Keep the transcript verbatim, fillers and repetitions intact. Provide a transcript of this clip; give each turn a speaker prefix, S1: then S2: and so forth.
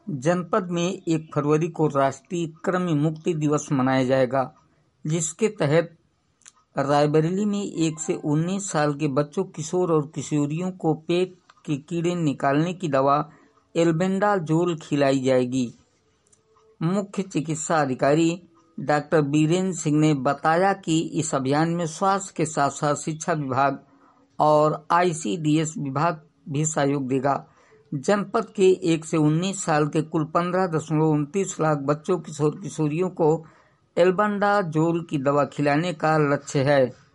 S1: जनपद में एक फरवरी को राष्ट्रीय कृमि मुक्ति दिवस मनाया जाएगा, जिसके तहत रायबरेली में एक से उन्नीस साल के बच्चों, किशोर और किशोरियों को पेट के कीड़े निकालने की दवा एल्बेंडाजोल खिलाई जाएगी। मुख्य चिकित्सा अधिकारी डॉक्टर बीरेंद्र सिंह ने बताया कि इस अभियान में स्वास्थ्य के साथ साथ शिक्षा विभाग और आईसीडीएस विभाग भी सहयोग देगा। जनपद के एक से उन्नीस साल के कुल पंद्रह दशमलव उनतीस लाख बच्चों, किशोर किशोरियों को एल्बेंडाजोल की दवा खिलाने का लक्ष्य है।